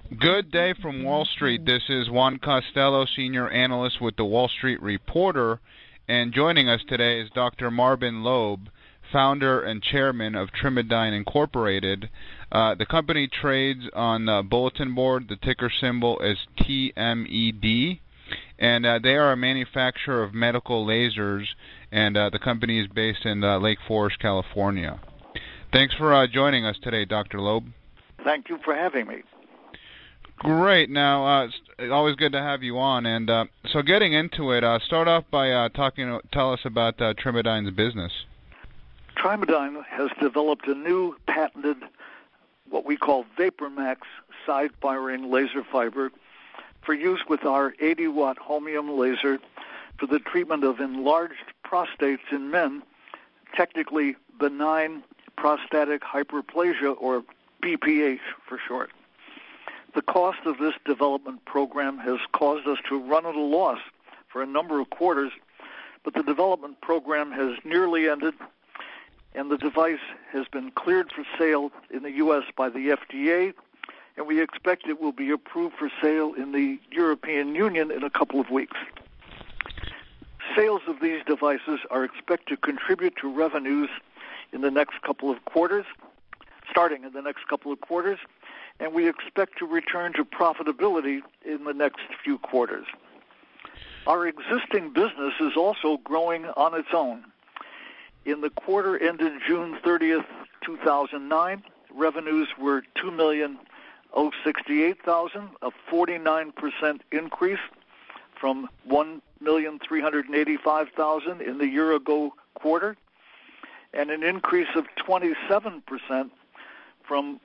Good day from Wall Street. This is Juan Costello, Senior Analyst with the Wall Street Reporter, and joining us today is Dr. Marvin Loeb, Founder and Chairman of Trimedyne Incorporated. The company trades on the bulletin board. The ticker symbol is TMED, and they are a manufacturer of medical lasers, and the company is based in Lake Forest, California. Thanks for joining us today, Dr. Loeb. Thank you for having me. Great. Now, it's always good to have you on. And so getting into it, start off by tell us about Trimedyne's business. Trimedyne has developed a new patented, what we call VaporMax side-firing laser fiber for use with our 80-watt holmium laser for the treatment of enlarged prostates in men, technically benign prostatic hyperplasia, or BPH for short. The cost of this development program has caused us to run at a loss for a number of quarters, but the development program has nearly ended, and the device has been cleared for sale in the U.S. by the FDA, and we expect it will be approved for sale in the European Union in a couple of weeks. Sales of these devices are expected to contribute to revenues in the next couple of quarters, starting in the next couple of quarters, and we expect to return to profitability in the next few quarters. Our existing business is also growing on its own. In the quarter ended June 30th, 2009, revenues were $2,068,000, a 49% increase from $1,385,000 in the year-ago quarter, and an increase of 27% from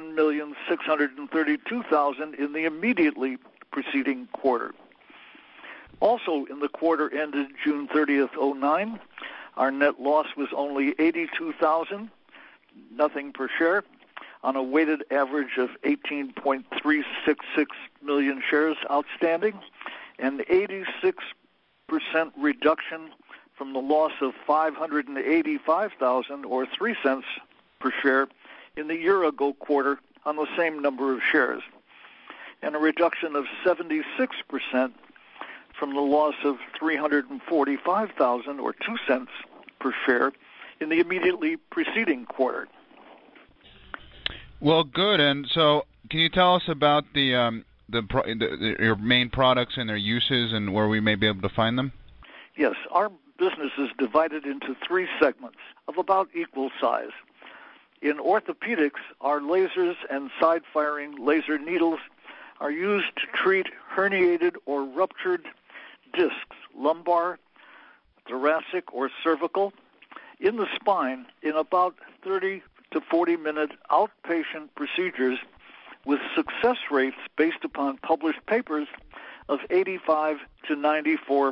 $1,632,000 in the immediately preceding quarter. Also, in the quarter ended June 30th, 2009, our net loss was only $82,000, nothing per share, on a weighted average of 18.366 million shares outstanding, an 86% reduction from the loss of $585,000, or 3 cents per share, in the year-ago quarter on the same number of shares, and a reduction of 76% from the loss of $345,000, or 2 cents per share, in the immediately preceding quarter. Well, good. And so, can you tell us about your main products and their uses and where we may be able to find them? Yes, our business is divided into 3 segments of about equal size. In orthopedics, our lasers and side-firing laser needles are used to treat herniated or ruptured discs, lumbar, thoracic, or cervical, in the spine in about 30 to 40-minute outpatient procedures with success rates based upon published papers of 85 to 94%.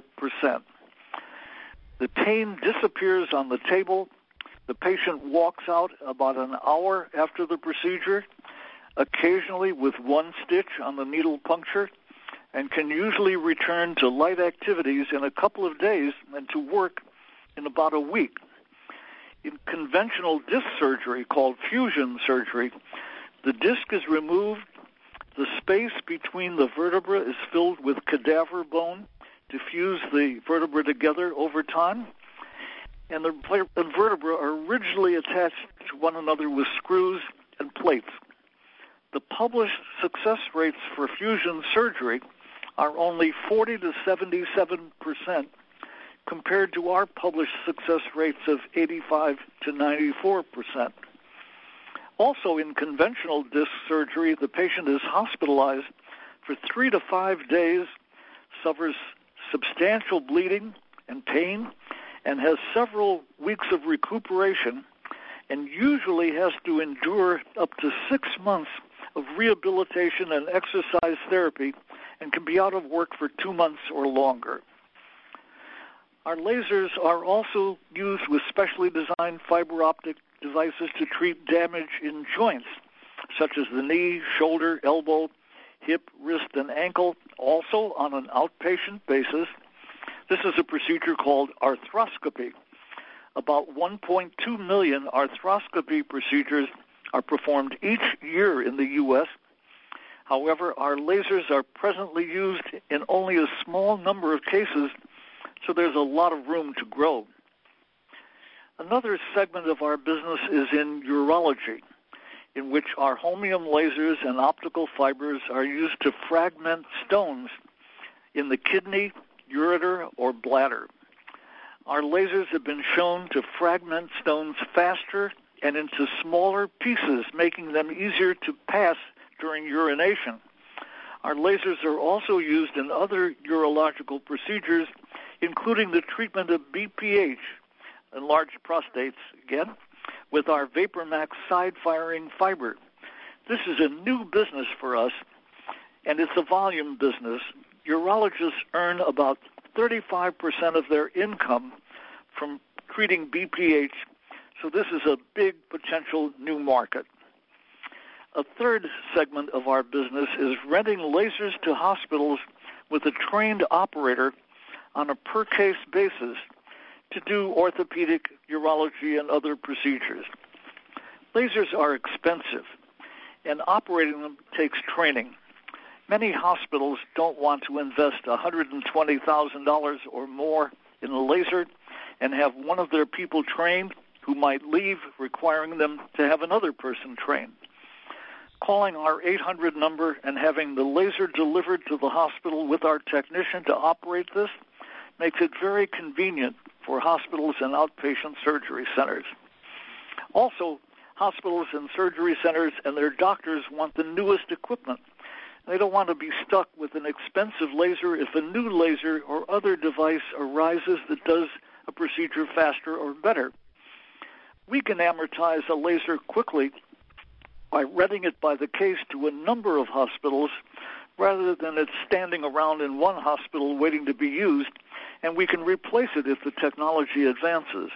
The pain disappears on the table. The patient walks out about an hour after the procedure, occasionally with 1 stitch on the needle puncture, and can usually return to light activities in a couple of days and to work in about a week. In conventional disc surgery, called fusion surgery, the disc is removed, the space between the vertebra is filled with cadaver bone to fuse the vertebra together over time, and the vertebrae are rigidly attached to one another with screws and plates. The published success rates for fusion surgery are only 40 to 77% compared to our published success rates of 85 to 94%. Also, in conventional disc surgery, the patient is hospitalized for 3 to 5 days, suffers substantial bleeding and pain, and has several weeks of recuperation, and usually has to endure up to 6 months of rehabilitation and exercise therapy, and can be out of work for 2 months or longer. Our lasers are also used with specially designed fiber optic devices to treat damage in joints, such as the knee, shoulder, elbow, hip, wrist, and ankle, also on an outpatient basis. This is a procedure called arthroscopy. About 1.2 million arthroscopy procedures are performed each year in the U.S. However, our lasers are presently used in only a small number of cases, so there's a lot of room to grow. Another segment of our business is in urology, in which our holmium lasers and optical fibers are used to fragment stones in the kidney, ureter, or bladder. Our lasers have been shown to fragment stones faster and into smaller pieces, making them easier to pass during urination. Our lasers are also used in other urological procedures, including the treatment of BPH, enlarged prostates, again, with our VaporMax side-firing fiber. This is a new business for us, and it's a volume business. Urologists earn about 35% of their income from treating BPH, so this is a big potential new market. A third segment of our business is renting lasers to hospitals with a trained operator on a per-case basis to do orthopedic, urology, and other procedures. Lasers are expensive, and operating them takes training. Many hospitals don't want to invest $120,000 or more in a laser and have one of their people trained who might leave, requiring them to have another person trained. Calling our 800 number and having the laser delivered to the hospital with our technician to operate this makes it very convenient for hospitals and outpatient surgery centers. Also, hospitals and surgery centers and their doctors want the newest equipment. They don't want to be stuck with an expensive laser if a new laser or other device arises that does a procedure faster or better. We can amortize a laser quickly by renting it by the case to a number of hospitals rather than it standing around in one hospital waiting to be used, and we can replace it if the technology advances.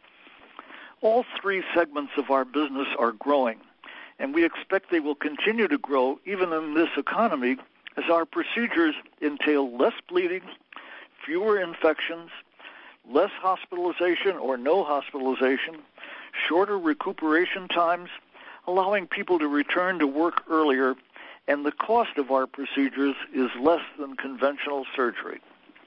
All three segments of our business are growing, and we expect they will continue to grow even in this economy as our procedures entail less bleeding, fewer infections, less hospitalization or no hospitalization, shorter recuperation times, allowing people to return to work earlier, and the cost of our procedures is less than conventional surgery.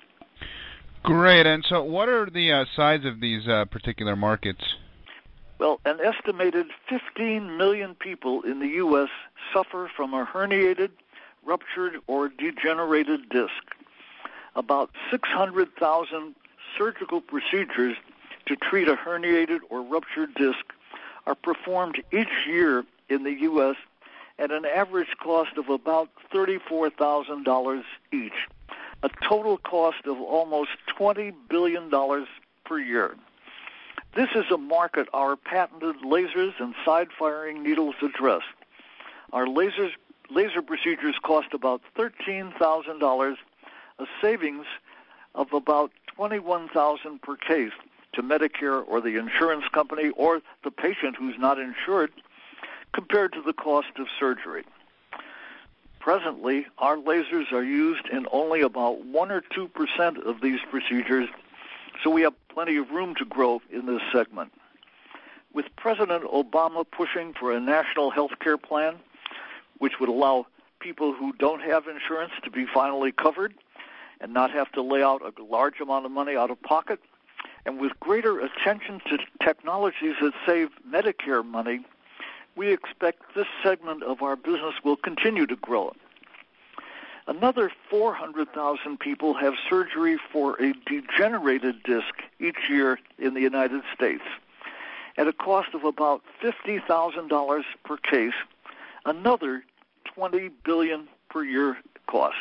Great. And so what are the size of these particular markets? Well, an estimated 15 million people in the U.S. suffer from a herniated, ruptured, or degenerated disc. About 600,000 surgical procedures to treat a herniated or ruptured disc are performed each year in the U.S. at an average cost of about $34,000 each, a total cost of almost $20 billion per year. This is a market our patented lasers and side-firing needles address. Our laser procedures cost about $13,000, a savings of about $21,000 per case to Medicare or the insurance company or the patient who's not insured, compared to the cost of surgery. Presently, our lasers are used in only about 1 or 2% of these procedures, so we have plenty of room to grow in this segment. With President Obama pushing for a national health care plan, which would allow people who don't have insurance to be finally covered and not have to lay out a large amount of money out of pocket, and with greater attention to technologies that save Medicare money, we expect this segment of our business will continue to grow. Another 400,000 people have surgery for a degenerated disc each year in the United States at a cost of about $50,000 per case, another $20 billion per year cost.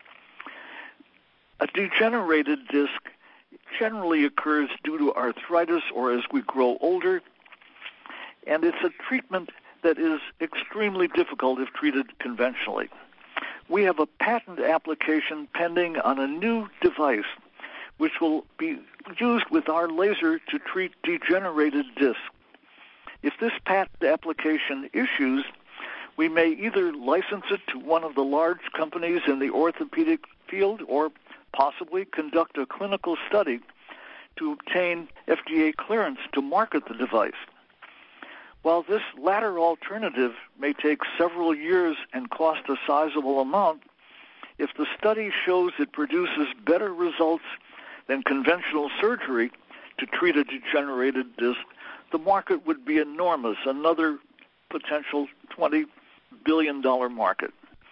A degenerated disc generally occurs due to arthritis or as we grow older, and it's a treatment that is extremely difficult if treated conventionally. We have a patent application pending on a new device which will be used with our laser to treat degenerated discs. If this patent application issues, we may either license it to one of the large companies in the orthopedic field or possibly conduct a clinical study to obtain FDA clearance to market the device. While this latter alternative may take several years and cost a sizable amount, if the study shows it produces better results than conventional surgery to treat a degenerated disc, the market would be enormous, another potential $20 billion market.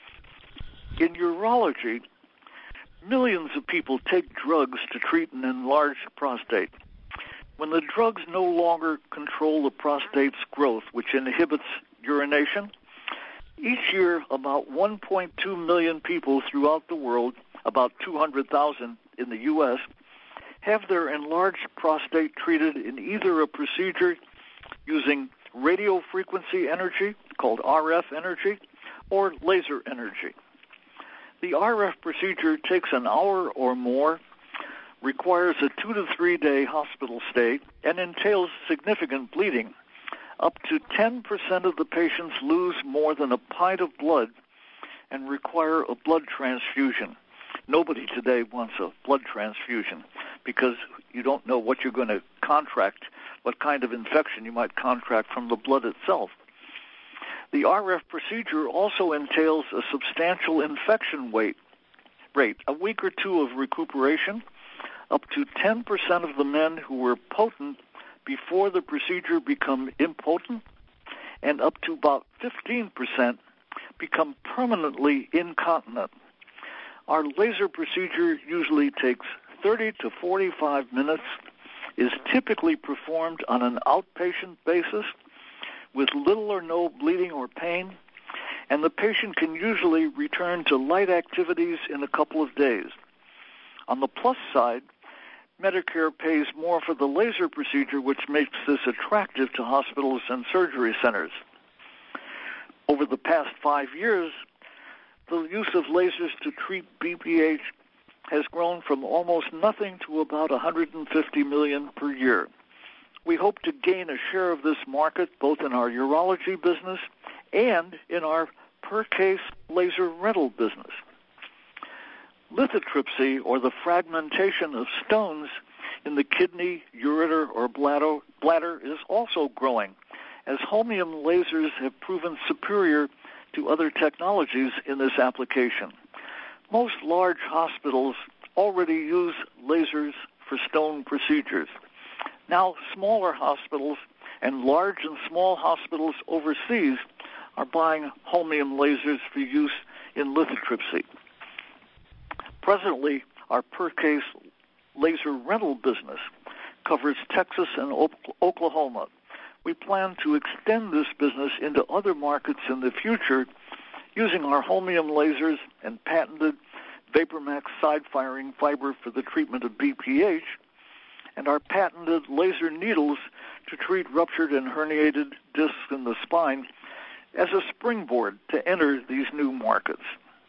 In urology, millions of people take drugs to treat an enlarged prostate. When the drugs no longer control the prostate's growth, which inhibits urination, each year about 1.2 million people throughout the world, about 200,000 in the U.S., have their enlarged prostate treated in either a procedure using radiofrequency energy, called RF energy, or laser energy. The RF procedure takes an hour or more, requires a 2 to 3 day hospital stay, and entails significant bleeding. Up to 10% of the patients lose more than a pint of blood and require a blood transfusion. Nobody today wants a blood transfusion because you don't know what you're going to contract, what kind of infection you might contract from the blood itself. The RF procedure also entails a substantial infection rate, a week or two of recuperation. Up to 10% of the men who were potent before the procedure become impotent, and up to about 15% become permanently incontinent. Our laser procedure usually takes 30 to 45 minutes, is typically performed on an outpatient basis with little or no bleeding or pain, and the patient can usually return to light activities in a couple of days. On the plus side, Medicare pays more for the laser procedure, which makes this attractive to hospitals and surgery centers. Over the past 5 years, the use of lasers to treat BPH has grown from almost nothing to about $150 million per year. We hope to gain a share of this market both in our urology business and in our per-case laser rental business. Lithotripsy, or the fragmentation of stones in the kidney, ureter, or bladder, is also growing, as holmium lasers have proven superior to other technologies in this application. Most large hospitals already use lasers for stone procedures. Now, smaller hospitals and large and small hospitals overseas are buying holmium lasers for use in lithotripsy. Presently, our per-case laser rental business covers Texas and Oklahoma. We plan to extend this business into other markets in the future using our holmium lasers and patented VaporMax side-firing fiber for the treatment of BPH, and our patented laser needles to treat ruptured and herniated discs in the spine as a springboard to enter these new markets.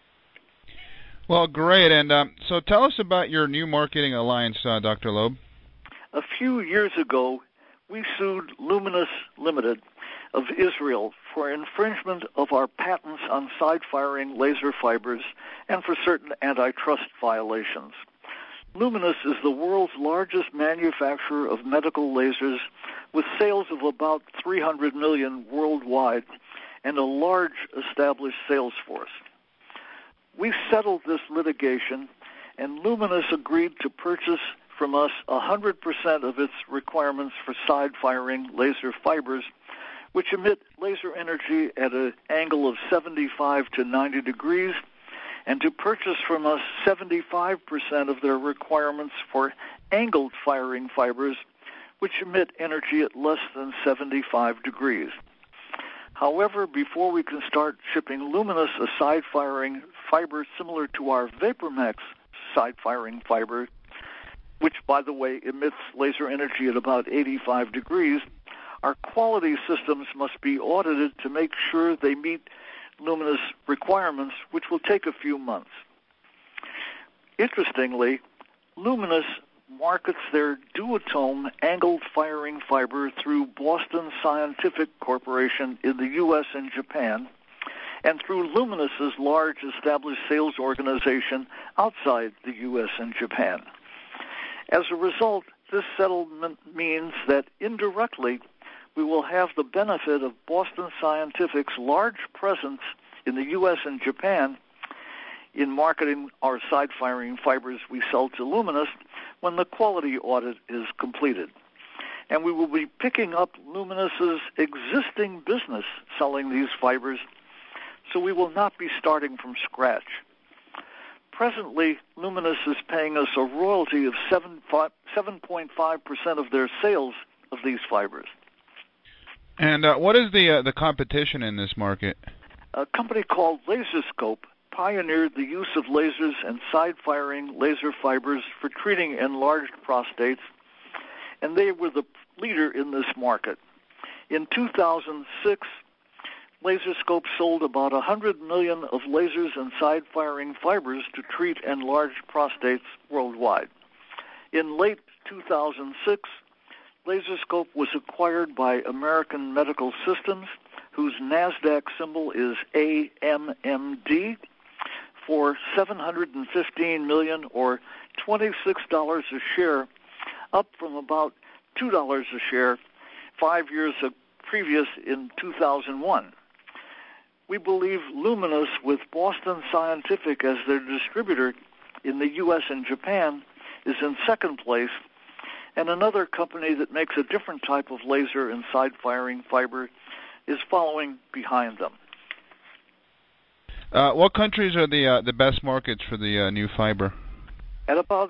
Well, great. And so tell us about your new marketing alliance, Dr. Loeb. A few years ago, we sued Luminous Limited of Israel for infringement of our patents on side-firing laser fibers and for certain antitrust violations. Luminous is the world's largest manufacturer of medical lasers with sales of about $300 million worldwide and a large established sales force. We settled this litigation, and Luminous agreed to purchase from us 100% of its requirements for side-firing laser fibers, which emit laser energy at an angle of 75 to 90 degrees, and to purchase from us 75% of their requirements for angled firing fibers, which emit energy at less than 75 degrees. However, before we can start shipping Luminous a side-firing fiber similar to our VaporMax side-firing fiber, which, by the way, emits laser energy at about 85 degrees, our quality systems must be audited to make sure they meet Luminous requirements, which will take a few months. Interestingly, Luminous markets their Duotome angled firing fiber through Boston Scientific Corporation in the U.S. and Japan, and through Luminous's large established sales organization outside the U.S. and Japan. As a result, this settlement means that indirectly we will have the benefit of Boston Scientific's large presence in the U.S. and Japan in marketing our side-firing fibers we sell to Lumenis when the quality audit is completed. And we will be picking up Lumenis's existing business selling these fibers, so we will not be starting from scratch. Presently, Lumenis is paying us a royalty of 7.5% of their sales of these fibers. And what is the competition in this market? A company called LaserScope pioneered the use of lasers and side-firing laser fibers for treating enlarged prostates, and they were the leader in this market. In 2006, LaserScope sold about 100 million of lasers and side-firing fibers to treat enlarged prostates worldwide. In late 2006, LaserScope was acquired by American Medical Systems, whose NASDAQ symbol is AMMD, for $715 million or $26 a share, up from about $2 a share 5 years previous in 2001. We believe Lumenis, with Boston Scientific as their distributor in the U.S. and Japan, is in second place, and another company that makes a different type of laser and side-firing fiber is following behind them. What countries are the best markets for the new fiber? At about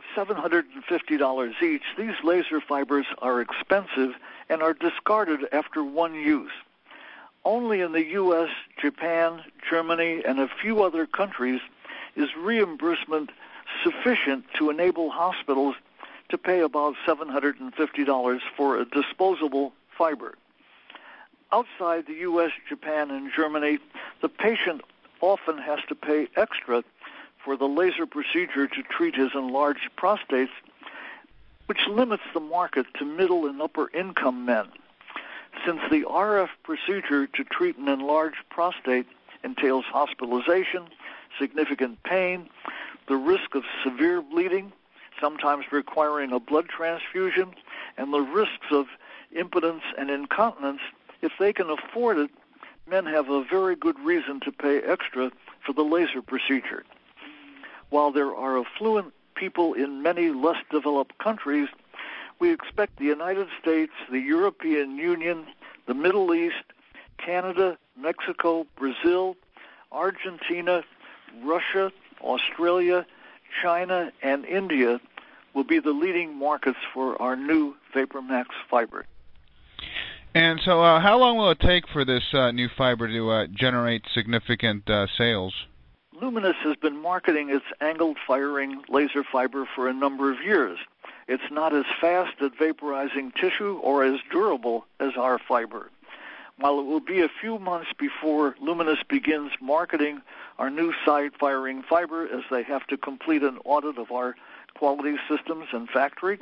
$750 each, these laser fibers are expensive and are discarded after one use. Only in the U.S., Japan, Germany, and a few other countries is reimbursement sufficient to enable hospitals to pay about $750 for a disposable fiber. Outside the U.S., Japan, and Germany, the patient often has to pay extra for the laser procedure to treat his enlarged prostates, which limits the market to middle and upper income men. Since the RF procedure to treat an enlarged prostate entails hospitalization, significant pain, the risk of severe bleeding, sometimes requiring a blood transfusion, and the risks of impotence and incontinence, if they can afford it, men have a very good reason to pay extra for the laser procedure. While there are affluent people in many less developed countries, we expect the United States, the European Union, the Middle East, Canada, Mexico, Brazil, Argentina, Russia, Australia, China, and India will be the leading markets for our new VaporMax fiber. And so how long will it take for this new fiber to generate significant sales? Lumenis has been marketing its angled firing laser fiber for a number of years. It's not as fast at vaporizing tissue or as durable as our fiber. While it will be a few months before Lumenis begins marketing our new side-firing fiber, as they have to complete an audit of our quality systems and factory,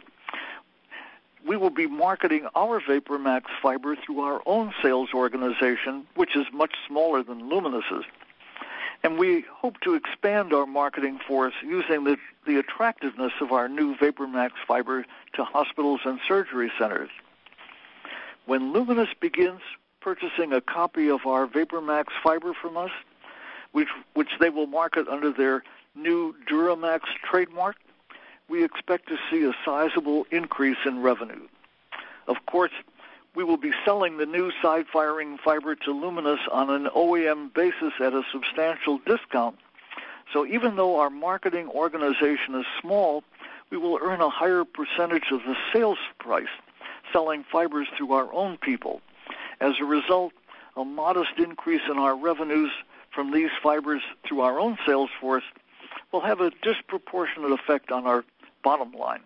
we will be marketing our VaporMax fiber through our own sales organization, which is much smaller than Lumenis's. And we hope to expand our marketing force using the attractiveness of our new VaporMax fiber to hospitals and surgery centers. When Lumenis begins purchasing a copy of our VaporMax fiber from us, which they will market under their new Duramax trademark, we expect to see a sizable increase in revenue. Of course, we will be selling the new side-firing fiber to Lumenis on an OEM basis at a substantial discount. So even though our marketing organization is small, we will earn a higher percentage of the sales price selling fibers through our own people. As a result, a modest increase in our revenues from these fibers through our own sales force will have a disproportionate effect on our bottom line.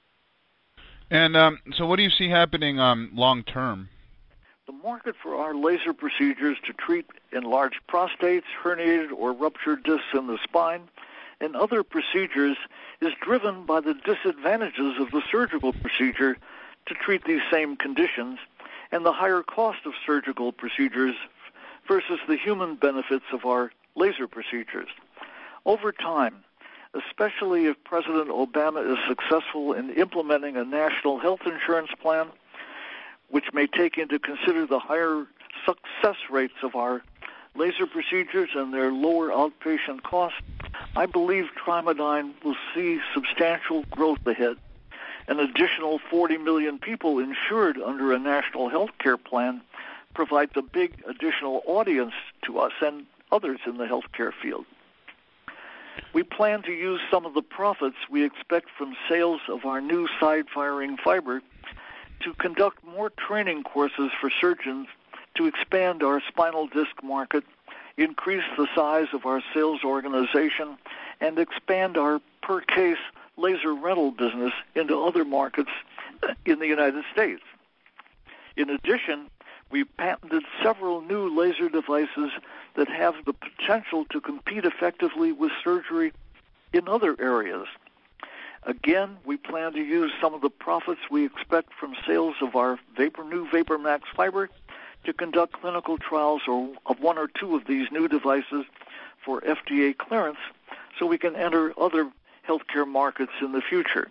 And so what do you see happening long term? The market for our laser procedures to treat enlarged prostates, herniated or ruptured discs in the spine, and other procedures is driven by the disadvantages of the surgical procedure to treat these same conditions and the higher cost of surgical procedures versus the human benefits of our laser procedures. Over time, especially if President Obama is successful in implementing a national health insurance plan, which may take into consider the higher success rates of our laser procedures and their lower outpatient costs, I believe Trimadyne will see substantial growth ahead. An additional 40 million people insured under a national health care plan provides a big additional audience to us and others in the healthcare field. We plan to use some of the profits we expect from sales of our new side-firing fiber to conduct more training courses for surgeons to expand our spinal disc market, increase the size of our sales organization, and expand our per-case laser rental business into other markets in the United States. In addition, we patented several new laser devices that have the potential to compete effectively with surgery in other areas. Again, we plan to use some of the profits we expect from sales of our new VaporMax fiber to conduct clinical trials of one or two of these new devices for FDA clearance so we can enter other healthcare markets in the future.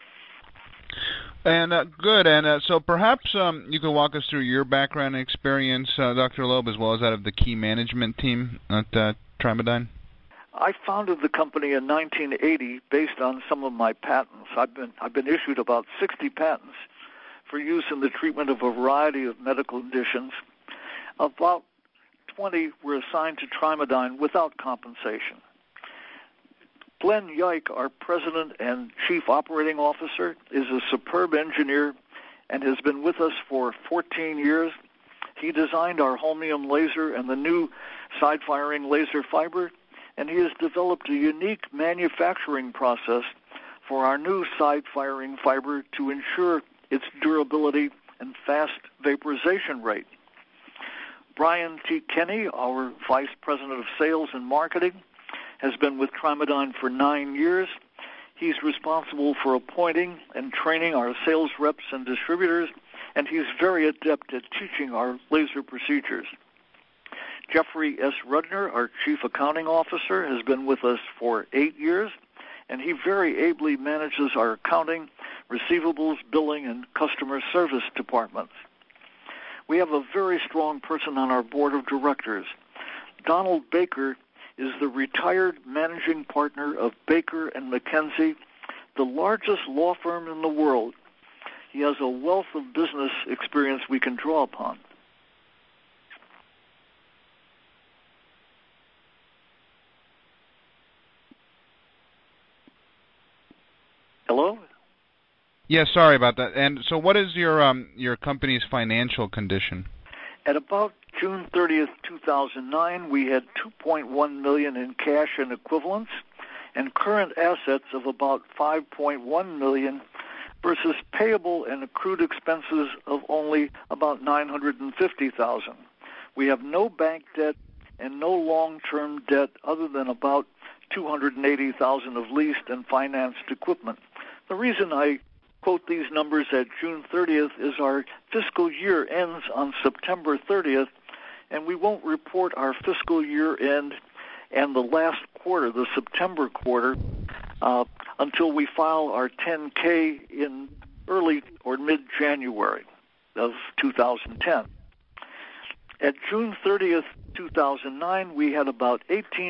And good. And so perhaps you could walk us through your background and experience, Dr. Loeb, as well as that of the key management team at Trimadyne. I founded the company in 1980 based on some of my patents. I've been issued about 60 patents for use in the treatment of a variety of medical conditions. About 20 were assigned to Trimadyne without compensation. Glenn Yike, our president and chief operating officer, is a superb engineer and has been with us for 14 years. He designed our holmium laser and the new side-firing laser fiber, and he has developed a unique manufacturing process for our new side-firing fiber to ensure its durability and fast vaporization rate. Brian T. Kenny, our vice president of sales and marketing, has been with Trimadyne for 9 years. He's responsible for appointing and training our sales reps and distributors, and he's very adept at teaching our laser procedures. Jeffrey S. Rudner, our chief accounting officer, has been with us for 8 years, and he very ably manages our accounting, receivables, billing, and customer service departments. We have a very strong person on our board of directors. Donald Baker is the retired managing partner of Baker & McKenzie, the largest law firm in the world. He has a wealth of business experience we can draw upon. Hello? Yes, sorry about that. And so what is your company's financial condition? At about June 30th, 2009, we had $2.1 million in cash and equivalents and current assets of about $5.1 million versus payable and accrued expenses of only about $950,000. We have no bank debt and no long-term debt other than about $280,000 of leased and financed equipment. The reason I quote these numbers at June 30th is our fiscal year ends on September 30th, and we won't report our fiscal year end and the last quarter, the September quarter, until we file our 10-K in early or mid-January of 2010. At June 30th, 2009, we had about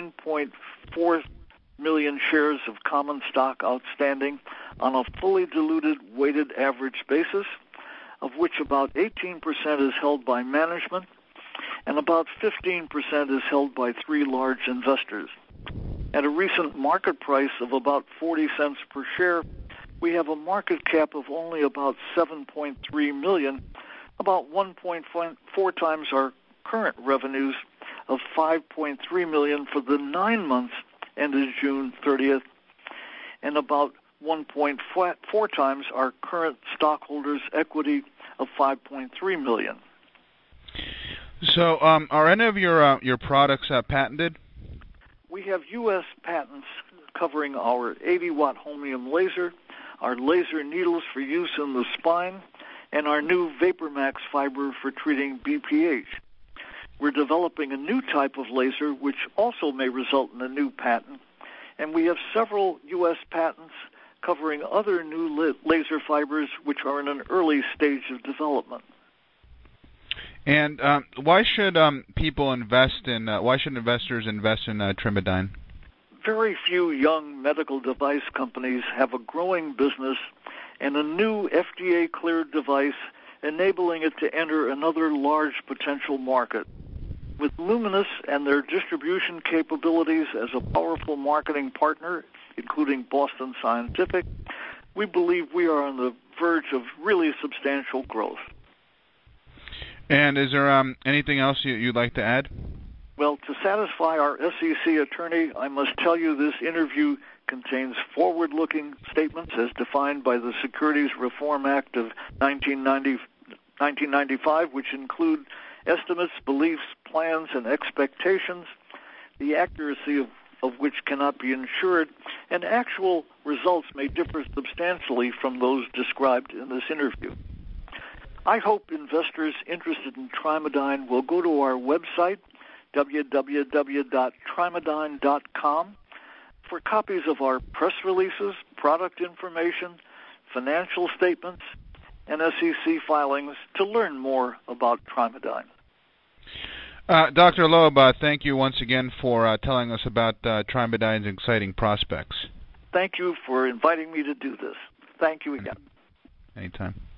18.4 million shares of common stock outstanding on a fully diluted weighted average basis, of which about 18% is held by management and about 15% is held by 3 large investors. At a recent market price of about 40 cents per share, we have a market cap of only about $7.3 million, about 1.4 times our current revenues of $5.3 million for the 9 months ended June 30th, and about 1.4 times our current stockholders' equity of $5.3 million. So, are any of your products patented? We have U.S. patents covering our 80-watt holmium laser, our laser needles for use in the spine, and our new VaporMax fiber for treating BPH. We're developing a new type of laser which also may result in a new patent, and we have several U.S. patents covering other new laser fibers which are in an early stage of development. And why should people invest in? Why should investors invest in Trimedyne? Very few young medical device companies have a growing business and a new FDA-cleared device enabling it to enter another large potential market. With Lumenis and their distribution capabilities as a powerful marketing partner, including Boston Scientific, we believe we are on the verge of really substantial growth. And is there anything else you'd like to add? Well, to satisfy our SEC attorney, I must tell you this interview contains forward-looking statements as defined by the Securities Reform Act of 1995, which include estimates, beliefs, plans, and expectations, the accuracy of which cannot be ensured, and actual results may differ substantially from those described in this interview. I hope investors interested in Trimedyne will go to our website, www.trimedyne.com, for copies of our press releases, product information, financial statements, and SEC filings to learn more about Trimedyne. Dr. Loeb, thank you once again for telling us about Trimedyne's exciting prospects. Thank you for inviting me to do this. Thank you again. Anytime.